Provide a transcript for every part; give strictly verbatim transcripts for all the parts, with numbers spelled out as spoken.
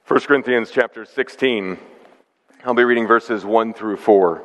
First Corinthians chapter sixteen. I'll be reading verses one through four.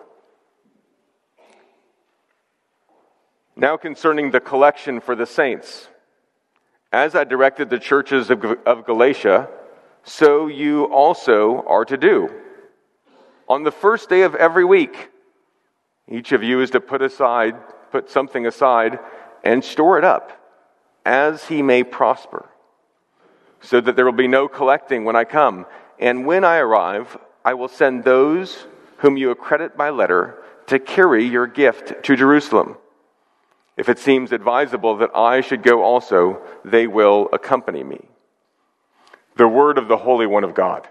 Now concerning the collection for the saints, as I directed the churches of, of Galatia, so you also are to do. On the first day of every week, each of you is to put aside, put something aside, and store it up, as he may prosper, so that there will be no collecting when I come. And when I arrive, I will send those whom you accredit by letter to carry your gift to Jerusalem. If it seems advisable that I should go also, they will accompany me. The word of the Holy One of God.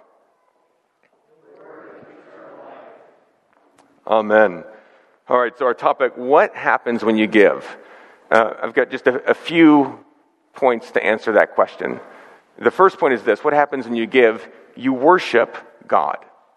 Amen. All right, so our topic, what happens when you give? Uh, I've got just a, a few points to answer that question. The first point is this: what happens when you give? You worship God.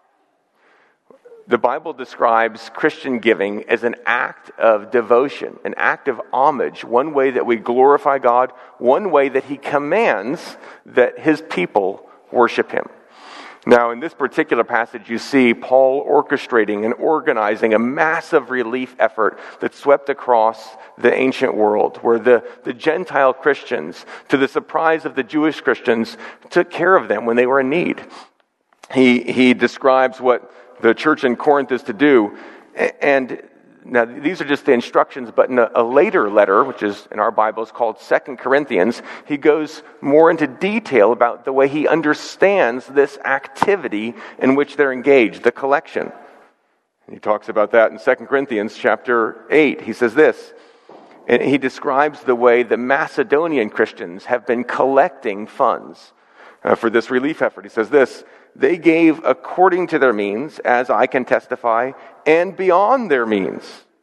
The Bible describes Christian giving as an act of devotion, an act of homage, one way that we glorify God, one way that he commands that his people worship him. Now, in this particular passage, you see Paul orchestrating and organizing a massive relief effort that swept across the ancient world, where the, the Gentile Christians, to the surprise of the Jewish Christians, took care of them when they were in need. He, he describes what the church in Corinth is to do, and now these are just the instructions, but in a, a later letter, which is in our Bibles called Second Corinthians, he goes more into detail about the way he understands this activity in which they're engaged, the collection. He talks about that in Second Corinthians chapter eight. He says this, and he describes the way the Macedonian Christians have been collecting funds uh, for this relief effort. He says this: they gave according to their means, as I can testify, and beyond their means,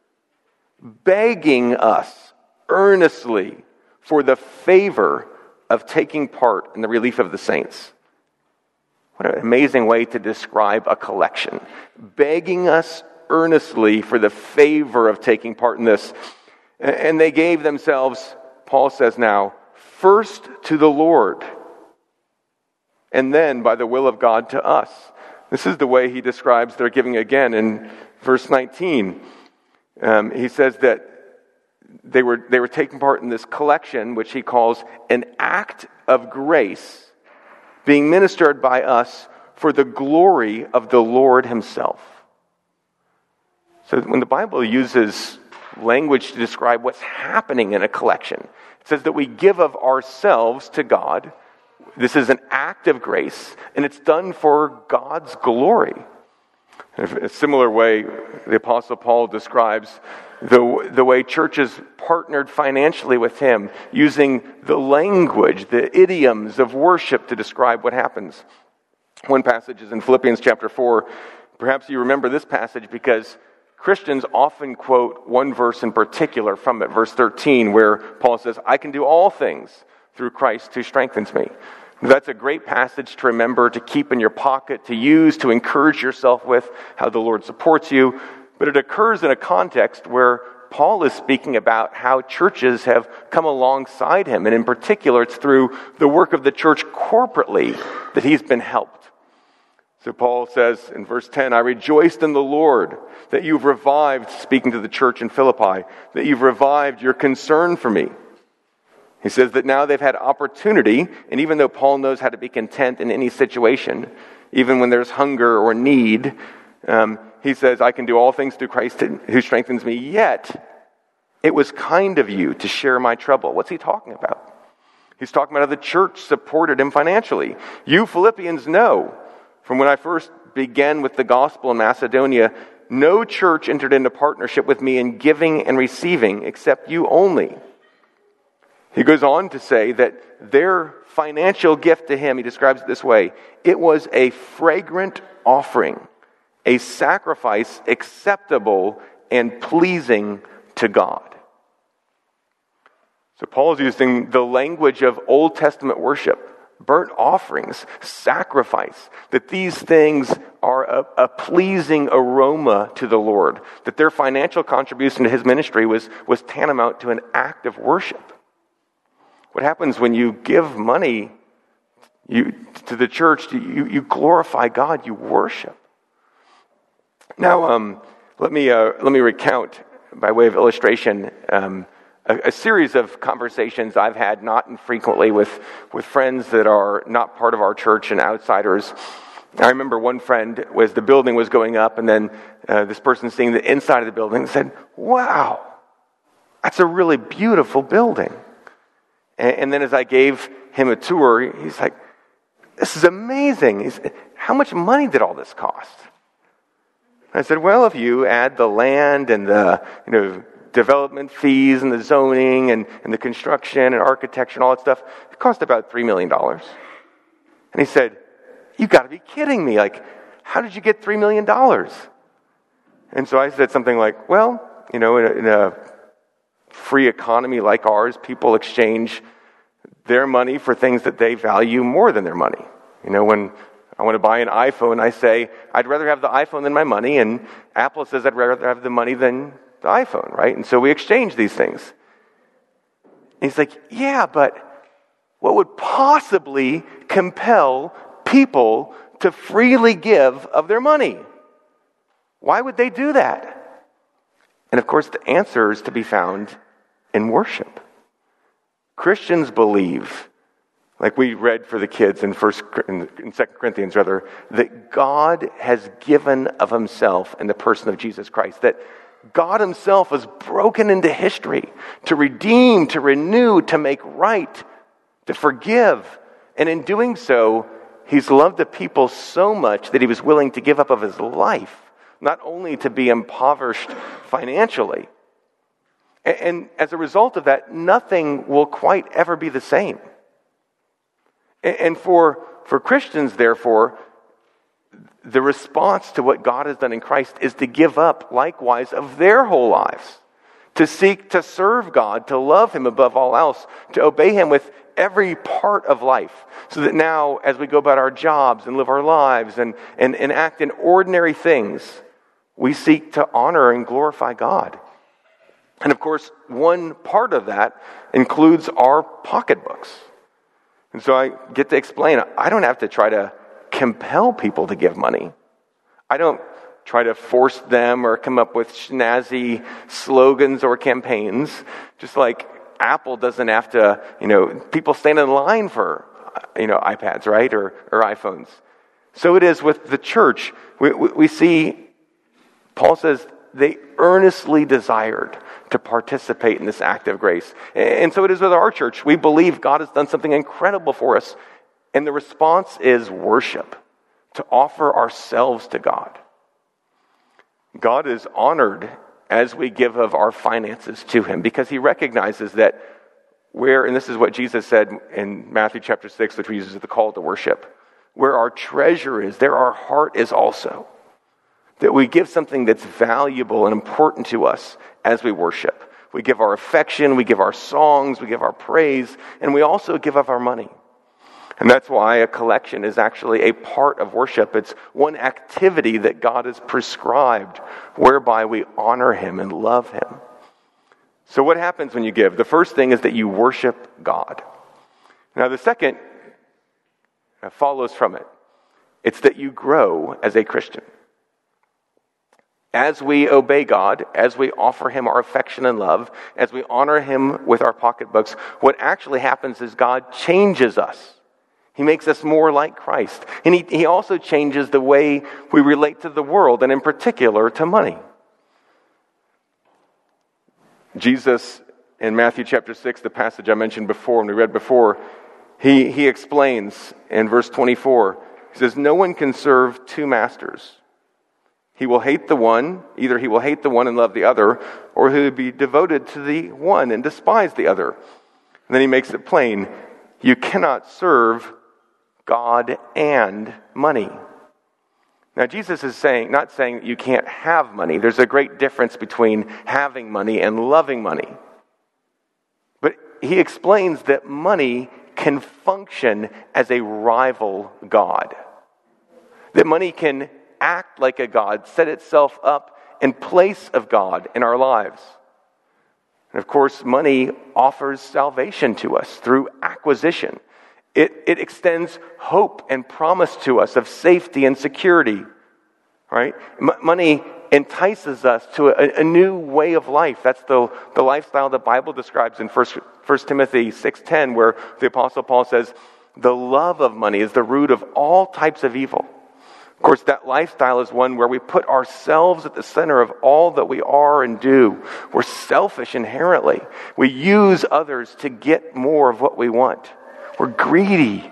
begging us earnestly for the favor of taking part in the relief of the saints. What an amazing way to describe a collection. Begging us earnestly for the favor of taking part in this. And they gave themselves, Paul says now, first to the Lord, and then, by the will of God, to us. This is the way he describes their giving again in verse nineteen. Um, he says that they were they were taking part in this collection, which he calls an act of grace, being ministered by us for the glory of the Lord himself. So when the Bible uses language to describe what's happening in a collection, it says that we give of ourselves to God. This is an act of grace, and it's done for God's glory. In a similar way, the Apostle Paul describes the, the way churches partnered financially with him, using the language, the idioms of worship to describe what happens. One passage is in Philippians chapter four. Perhaps you remember this passage because Christians often quote one verse in particular from it, verse thirteen, where Paul says, I can do all things through Christ who strengthens me. That's a great passage to remember, to keep in your pocket, to use, to encourage yourself with, how the Lord supports you. But it occurs in a context where Paul is speaking about how churches have come alongside him. And in particular, it's through the work of the church corporately that he's been helped. So Paul says in verse ten, I rejoiced in the Lord that you've revived, speaking to the church in Philippi, that you've revived your concern for me. He says that now they've had opportunity, and even though Paul knows how to be content in any situation, even when there's hunger or need, um, he says, I can do all things through Christ who strengthens me, yet it was kind of you to share my trouble. What's he talking about? He's talking about how the church supported him financially. You Philippians know, from when I first began with the gospel in Macedonia, no church entered into partnership with me in giving and receiving except you only. He goes on to say that their financial gift to him, he describes it this way, it was a fragrant offering, a sacrifice acceptable and pleasing to God. So Paul is using the language of Old Testament worship, burnt offerings, sacrifice, that these things are a, a pleasing aroma to the Lord, that their financial contribution to his ministry was, was tantamount to an act of worship. What happens when you give money You, to the church, you, you glorify God, you worship. Now, um, let me uh, let me recount, by way of illustration, um, a, a series of conversations I've had not infrequently with, with friends that are not part of our church and outsiders. I remember one friend, as the building was going up, and then uh, this person seeing the inside of the building said, "Wow, that's a really beautiful building." And, and then as I gave him a tour, he's like, "This is amazing. He's, how much money did all this cost?" I said, "Well, if you add the land and the, you know, development fees and the zoning and, and the construction and architecture and all that stuff, it cost about three million dollars. And he said, "You got to be kidding me. Like, how did you get three million dollars? And so I said something like, "Well, you know, in a, in a free economy like ours, people exchange their money for things that they value more than their money. You know, when I want to buy an iPhone, I say, I'd rather have the iPhone than my money, and Apple says I'd rather have the money than the iPhone, right? And so we exchange these things." And he's like, "Yeah, but what would possibly compel people to freely give of their money? Why would they do that?" And of course, the answer is to be found in worship. Christians believe, like we read for the kids in First in Second Corinthians, rather, that God has given of himself in the person of Jesus Christ. That God himself was broken into history to redeem, to renew, to make right, to forgive. And in doing so, he's loved the people so much that he was willing to give up of his life, not only to be impoverished financially. And, and as a result of that, nothing will quite ever be the same. And for, for Christians, therefore, the response to what God has done in Christ is to give up likewise of their whole lives, to seek to serve God, to love him above all else, to obey him with every part of life, so that now, as we go about our jobs and live our lives and, and, and act in ordinary things, we seek to honor and glorify God. And of course, one part of that includes our pocketbooks. And so I get to explain, I don't have to try to compel people to give money. I don't try to force them or come up with snazzy slogans or campaigns. Just like Apple doesn't have to, you know, people stand in line for, you know, iPads, right? Or, or iPhones. So it is with the church. We, we, we see, Paul says, they earnestly desired to participate in this act of grace. And so it is with our church. We believe God has done something incredible for us. And the response is worship, to offer ourselves to God. God is honored as we give of our finances to him, because he recognizes that where, and this is what Jesus said in Matthew chapter six, which we use as the call to worship, where our treasure is, there our heart is also. That we give something that's valuable and important to us as we worship. We give our affection, we give our songs, we give our praise, and we also give of our money. And that's why a collection is actually a part of worship. It's one activity that God has prescribed, whereby we honor him and love him. So what happens when you give? The first thing is that you worship God. Now the second follows from it. It's that you grow as a Christian. As we obey God, as we offer him our affection and love, as we honor him with our pocketbooks, what actually happens is God changes us. He makes us more like Christ. And he, he also changes the way we relate to the world, and in particular to money. Jesus, in Matthew chapter six, the passage I mentioned before and we read before, he, he explains in verse twenty-four, he says, "No one can serve two masters. He will hate the one, either he will hate the one and love the other, or he will be devoted to the one and despise the other." And then he makes it plain, you cannot serve God and money. Now Jesus is saying, not saying that you can't have money. There's a great difference between having money and loving money. But he explains that money can function as a rival God. That money can act like a God, set itself up in place of God in our lives. And of course, money offers salvation to us through acquisition. It, it extends hope and promise to us of safety and security, right? M- money entices us to a, a new way of life. That's the, the lifestyle the Bible describes in First Timothy six ten, where the Apostle Paul says, the love of money is the root of all types of evil. Of course, that lifestyle is one where we put ourselves at the center of all that we are and do. We're selfish inherently. We use others to get more of what we want. We're greedy.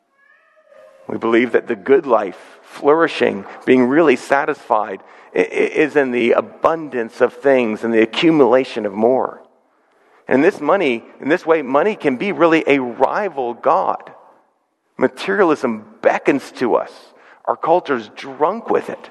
We believe that the good life, flourishing, being really satisfied, is in the abundance of things and the accumulation of more. And this money, in this way, money can be really a rival God. Materialism beckons to us. Our culture's drunk with it.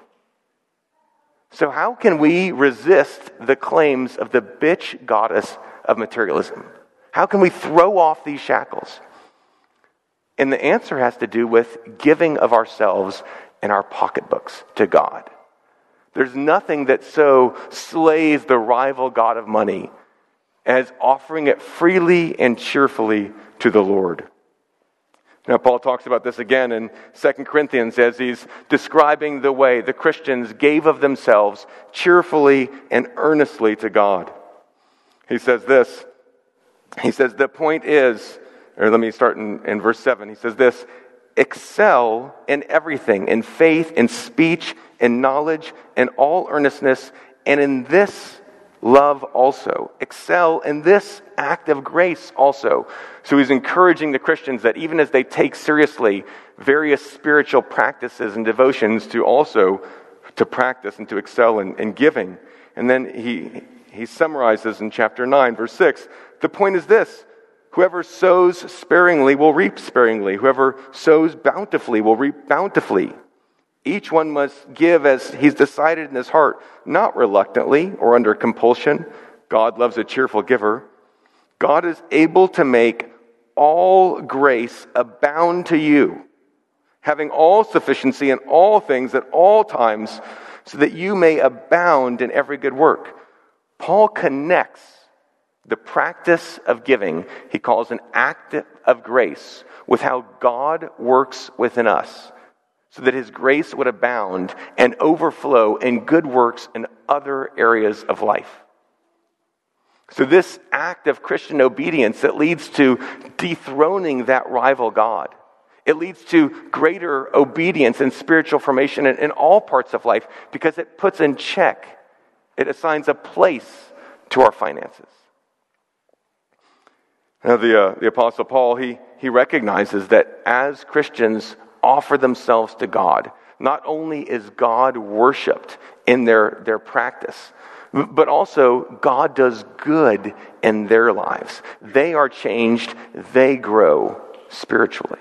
So how can we resist the claims of the bitch goddess of materialism? How can we throw off these shackles? And the answer has to do with giving of ourselves and our pocketbooks to God. There's nothing that so slays the rival god of money as offering it freely and cheerfully to the Lord. Now, Paul talks about this again in Second Corinthians as he's describing the way the Christians gave of themselves cheerfully and earnestly to God. He says this, he says, the point is, or let me start in, in verse seven. He says this, excel in everything, in faith, in speech, in knowledge, in all earnestness, and in this love also. Excel in this act of grace also. So he's encouraging the Christians that even as they take seriously various spiritual practices and devotions, to also to practice and to excel in, in giving. And then he he summarizes in chapter nine, verse six, the point is this, whoever sows sparingly will reap sparingly. Whoever sows bountifully will reap bountifully. Each one must give as he's decided in his heart, not reluctantly or under compulsion. God loves a cheerful giver. God is able to make all grace abound to you, having all sufficiency in all things at all times, so that you may abound in every good work. Paul connects the practice of giving, he calls an act of grace, with how God works within us, so that his grace would abound and overflow in good works in other areas of life. So this act of Christian obedience that leads to dethroning that rival God. It leads to greater obedience and spiritual formation in, in all parts of life, because it puts in check, it assigns a place to our finances. Now the, uh, the Apostle Paul, he, he recognizes that as Christians offer themselves to God, not only is God worshipped in their, their practice, but also God does good in their lives. They are changed, they grow spiritually.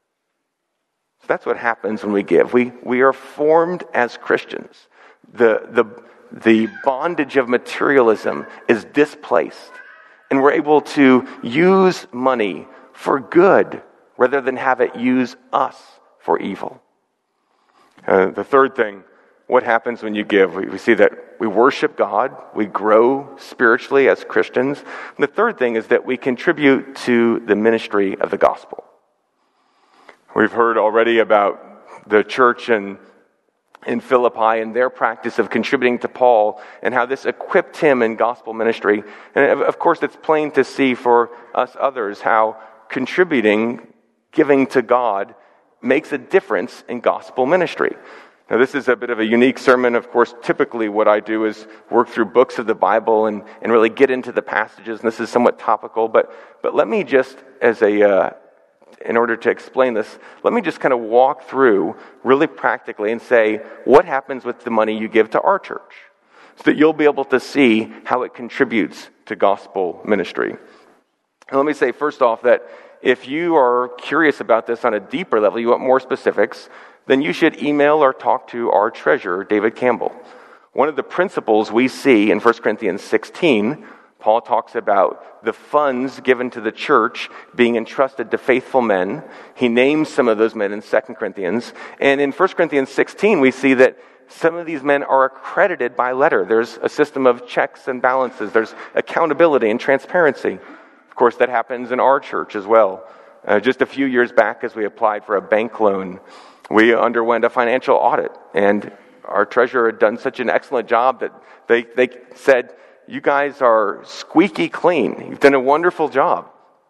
So that's what happens when we give. We, we are formed as Christians. The, the, the bondage of materialism is displaced, and we're able to use money for good rather than have it use us for evil. Uh, the third thing, what happens when you give? We, we see that we worship God, we grow spiritually as Christians. And the third thing is that we contribute to the ministry of the gospel. We've heard already about the church in, in Philippi and their practice of contributing to Paul and how this equipped him in gospel ministry. And of course, it's plain to see for us others how contributing, giving to God, makes a difference in gospel ministry. Now, this is a bit of a unique sermon. Of course, typically what I do is work through books of the Bible and, and really get into the passages, and this is somewhat topical, but but let me just, as a, uh, in order to explain this, let me just kind of walk through really practically and say, what happens with the money you give to our church? So that you'll be able to see how it contributes to gospel ministry. And let me say first off that if you are curious about this on a deeper level, you want more specifics, then you should email or talk to our treasurer, David Campbell. One of the principles we see in First Corinthians sixteen, Paul talks about the funds given to the church being entrusted to faithful men. He names some of those men in Second Corinthians. And in First Corinthians sixteen, we see that some of these men are accredited by letter. There's a system of checks and balances. There's accountability and transparency. Of course, that happens in our church as well. Uh, just a few years back, as we applied for a bank loan, we underwent a financial audit, and our treasurer had done such an excellent job that they, they said, "You guys are squeaky clean. You've done a wonderful job."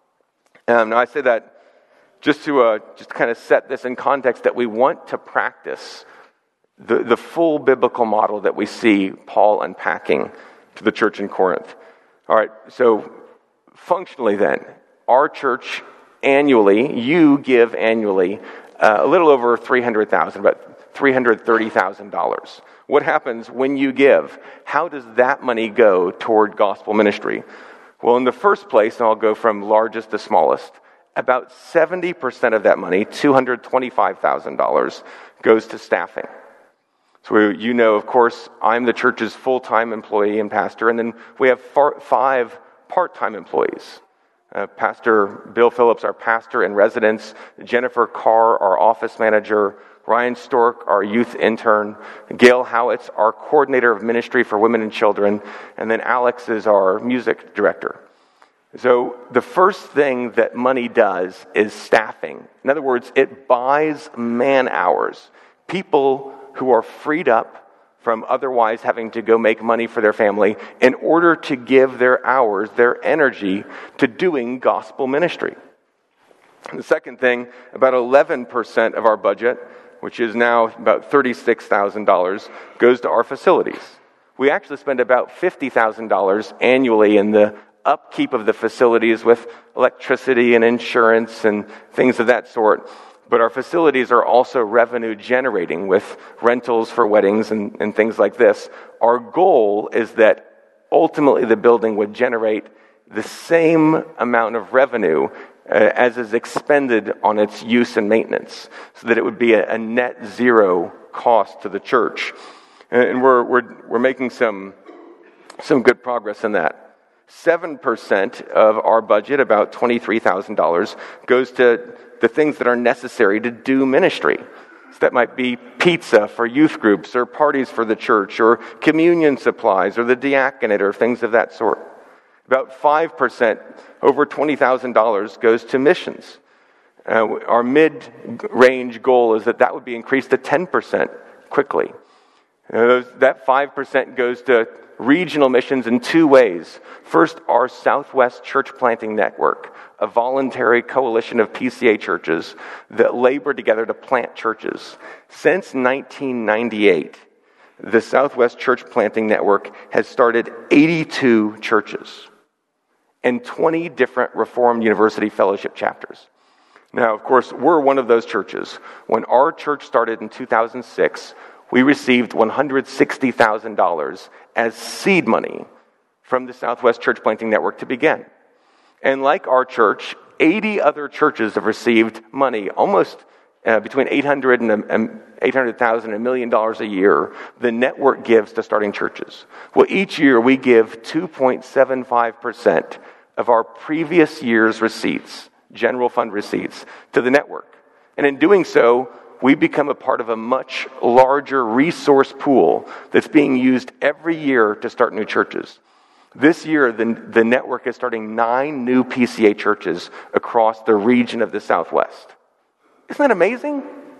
Um, now, I say that just to uh, just kind of set this in context, that we want to practice the, the full biblical model that we see Paul unpacking to the church in Corinth. All right, so functionally then, our church annually, you give annually uh, a little over three hundred thousand dollars, about three hundred thirty thousand dollars. What happens when you give? How does that money go toward gospel ministry? Well, in the first place, and I'll go from largest to smallest, about seventy percent of that money, two hundred twenty-five thousand dollars, goes to staffing. So you know, of course, I'm the church's full-time employee and pastor, and then we have far, five part-time employees. Uh, Pastor Bill Phillips, our pastor in residence, Jennifer Carr, our office manager, Ryan Stork, our youth intern, Gail Howitz, our coordinator of ministry for women and children, and then Alex is our music director. So the first thing that money does is staffing. In other words, it buys man hours, people who are freed up from otherwise having to go make money for their family in order to give their hours, their energy to doing gospel ministry. And the second thing, about eleven percent of our budget, which is now about thirty-six thousand dollars, goes to our facilities. We actually spend about fifty thousand dollars annually in the upkeep of the facilities with electricity and insurance and things of that sort. But our facilities are also revenue generating with rentals for weddings and, and things like this. Our goal is that ultimately the building would generate the same amount of revenue uh, as is expended on its use and maintenance, so that it would be a, a net zero cost to the church. And, and we're, we're, we're making some, some good progress in that. seven percent of our budget, about twenty-three thousand dollars, goes to the things that are necessary to do ministry. So that might be pizza for youth groups, or parties for the church, or communion supplies, or the diaconate, or things of that sort. About five percent, over twenty thousand dollars, goes to missions. Uh, our mid-range goal is that that would be increased to ten percent quickly. Uh, those, that five percent goes to regional missions in two ways. First, our Southwest Church Planting Network, a voluntary coalition of P C A churches that labor together to plant churches. Since nineteen ninety-eight, the Southwest Church Planting Network has started eighty-two churches and twenty different Reformed University Fellowship chapters. Now, of course, we're one of those churches. When our church started in two thousand six, we received one hundred sixty thousand dollars as seed money from the Southwest Church Planting Network to begin. And like our church, eighty other churches have received money, almost uh, between eight hundred and eight hundred thousand and a million dollars a year. The network gives to starting churches. Well, each year we give two point seven five percent of our previous year's receipts, general fund receipts, to the network. And in doing so, we become a part of a much larger resource pool that's being used every year to start new churches. This year, the, the network is starting nine new P C A churches across the region of the Southwest. Isn't that amazing?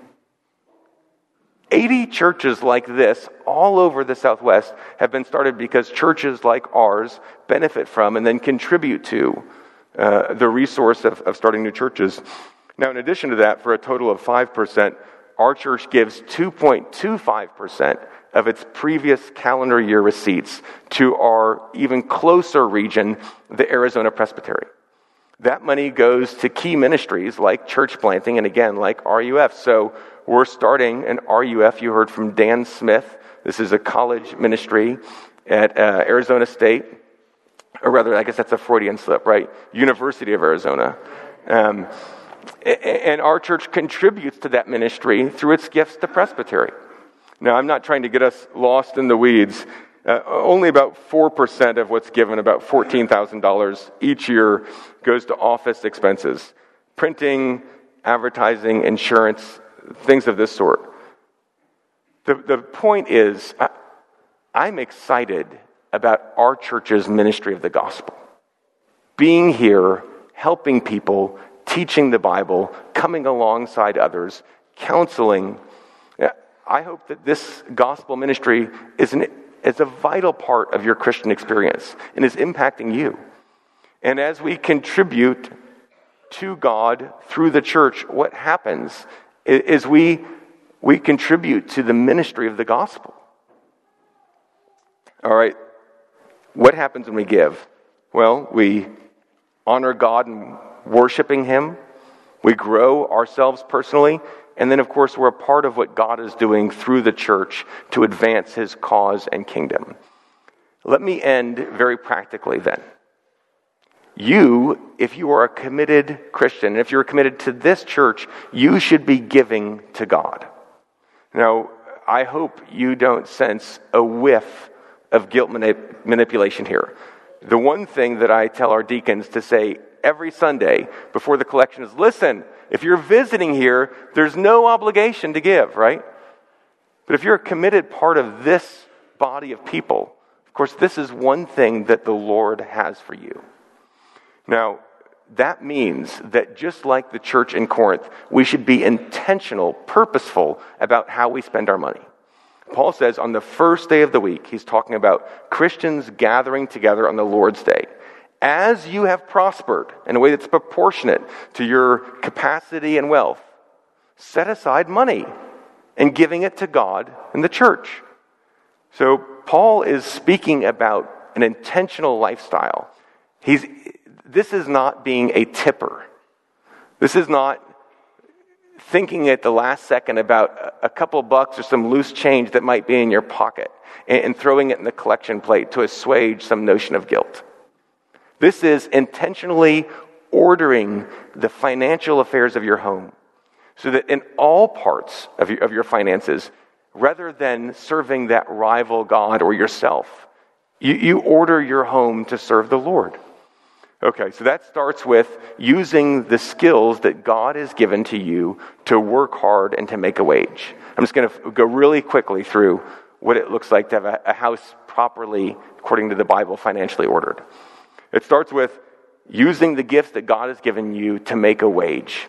eighty churches like this all over the Southwest have been started because churches like ours benefit from and then contribute to uh, the resource of, of starting new churches. Now, in addition to that, for a total of five percent, our church gives two point two five percent of its previous calendar year receipts to our even closer region, the Arizona Presbytery. That money goes to key ministries like church planting and, again, like R U F. So we're starting an R U F. You heard from Dan Smith. This is a college ministry at uh, Arizona State. Or rather, I guess that's a Freudian slip, right? University of Arizona. Um, and our church contributes to that ministry through its gifts to Presbytery. Now, I'm not trying to get us lost in the weeds. Uh, only about four percent of what's given, about fourteen thousand dollars each year, goes to office expenses. Printing, advertising, insurance, things of this sort. The, the point is, I, I'm excited about our church's ministry of the gospel. Being here, helping people, teaching the Bible, coming alongside others, counseling. I hope that this gospel ministry is, an, is a vital part of your Christian experience and is impacting you. And as we contribute to God through the church, what happens is we, we contribute to the ministry of the gospel. All right, what happens when we give? Well, we honor God in worshiping Him. We grow ourselves personally. And then, of course, we're a part of what God is doing through the church to advance His cause and kingdom. Let me end very practically then. You, if you are a committed Christian, and if you're committed to this church, you should be giving to God. Now, I hope you don't sense a whiff of guilt manip- manipulation here. The one thing that I tell our deacons to say every Sunday before the collection is, listen, if you're visiting here, there's no obligation to give, right? But if you're a committed part of this body of people, of course, this is one thing that the Lord has for you. Now, that means that just like the church in Corinth, we should be intentional, purposeful about how we spend our money. Paul says on the first day of the week, he's talking about Christians gathering together on the Lord's Day. As you have prospered in a way that's proportionate to your capacity and wealth, set aside money and giving it to God and the church. So Paul is speaking about an intentional lifestyle. He's, this is not being a tipper. This is not thinking at the last second about a couple bucks or some loose change that might be in your pocket and throwing it in the collection plate to assuage some notion of guilt. This is intentionally ordering the financial affairs of your home so that in all parts of your, of your finances, rather than serving that rival God or yourself, you, you order your home to serve the Lord. Okay, so that starts with using the skills that God has given to you to work hard and to make a wage. I'm just going to go really quickly through what it looks like to have a, a house properly, according to the Bible, financially ordered. It starts with using the gifts that God has given you to make a wage.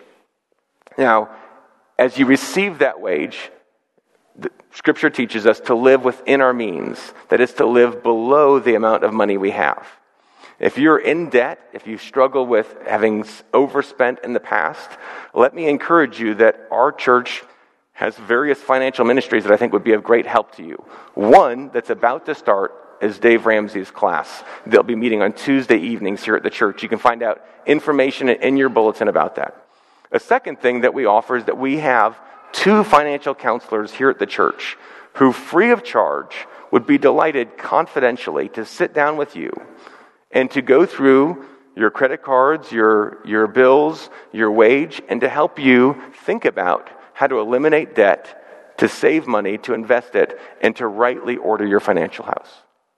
Now, as you receive that wage, the Scripture teaches us to live within our means. That is, to live below the amount of money we have. If you're in debt, if you struggle with having overspent in the past, let me encourage you that our church has various financial ministries that I think would be of great help to you. One that's about to start is Dave Ramsey's class. They'll be meeting on Tuesday evenings here at the church. You can find out information in your bulletin about that. A second thing that we offer is that we have two financial counselors here at the church who, free of charge, would be delighted confidentially to sit down with you and to go through your credit cards, your, your bills, your wage, and to help you think about how to eliminate debt, to save money, to invest it, and to rightly order your financial house.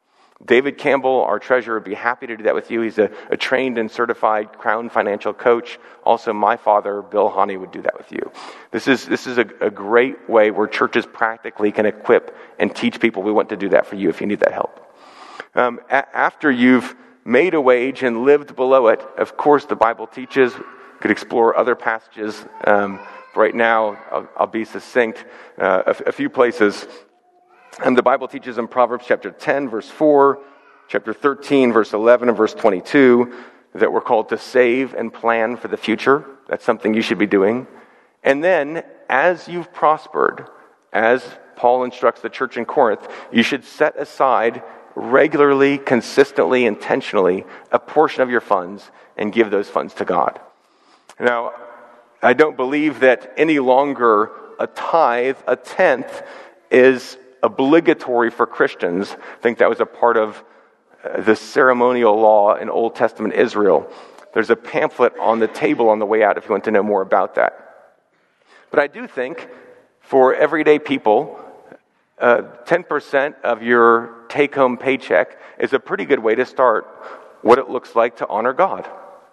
David Campbell, our treasurer, would be happy to do that with you. He's a, a trained and certified Crown financial coach. Also, my father, Bill Honey, would do that with you. This is this is a, a great way where churches practically can equip and teach people. We want to do that for you if you need that help. Um, a- after you've made a wage and lived below it, of course, the Bible teaches. You could explore other passages. Um, right now, I'll, I'll be succinct. Uh, a, a few places. And the Bible teaches in Proverbs chapter ten, verse four, chapter thirteen, verse eleven, and verse twenty-two, that we're called to save and plan for the future. That's something you should be doing. And then, as you've prospered, as Paul instructs the church in Corinth, you should set aside regularly, consistently, intentionally, a portion of your funds and give those funds to God. Now, I don't believe that any longer a tithe, a tenth, is obligatory for Christians. I think that was a part of the ceremonial law in Old Testament Israel. There's a pamphlet on the table on the way out if you want to know more about that. But I do think for everyday people, uh, ten percent of your take-home paycheck is a pretty good way to start what it looks like to honor God.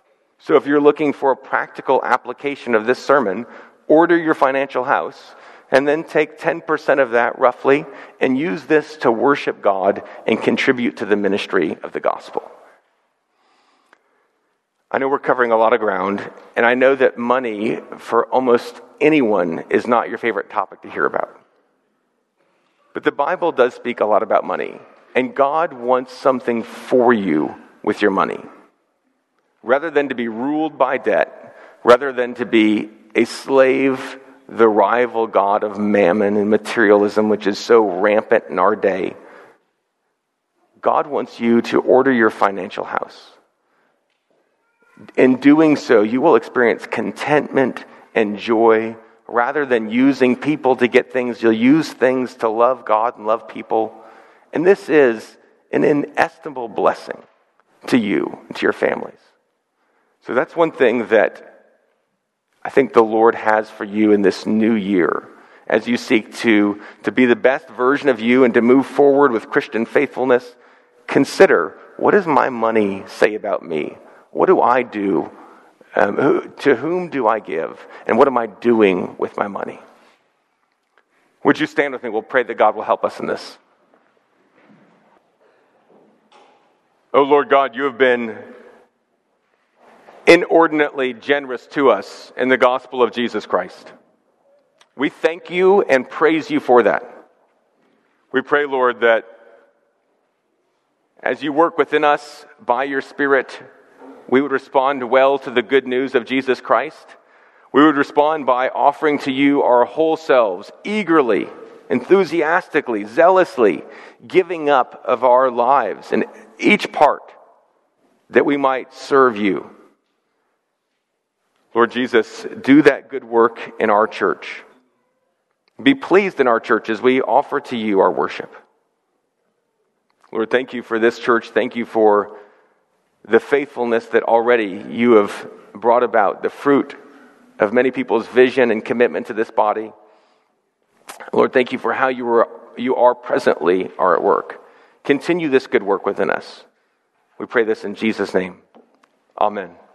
So if you're looking for a practical application of this sermon, order your financial house and then take ten percent of that roughly and use this to worship God and contribute to the ministry of the gospel. I know we're covering a lot of ground, and I know that money for almost anyone is not your favorite topic to hear about. But the Bible does speak a lot about money, and God wants something for you with your money. Rather than to be ruled by debt, rather than to be a slave, the rival god of mammon and materialism, which is so rampant in our day, God wants you to order your financial house. In doing so, you will experience contentment and joy. Rather than using people to get things, you'll use things to love God and love people. And this is an inestimable blessing to you and to your families. So that's one thing that I think the Lord has for you in this new year, as you seek to, to be the best version of you and to move forward with Christian faithfulness. Consider, what does my money say about me? What do I do? Um, who, to whom do I give? And what am I doing with my money? Would you stand with me? We'll pray that God will help us in this. Oh Lord God, you have been inordinately generous to us in the gospel of Jesus Christ. We thank you and praise you for that. We pray, Lord, that as you work within us by your Spirit, we would respond well to the good news of Jesus Christ. We would respond by offering to you our whole selves, eagerly, enthusiastically, zealously, giving up of our lives and each part that we might serve you. Lord Jesus, do that good work in our church. Be pleased in our church as we offer to you our worship. Lord, thank you for this church. Thank you for the faithfulness that already you have brought about, the fruit of many people's vision and commitment to this body. Lord, thank you for how you are, you are presently are at work. Continue this good work within us. We pray this in Jesus' name. Amen.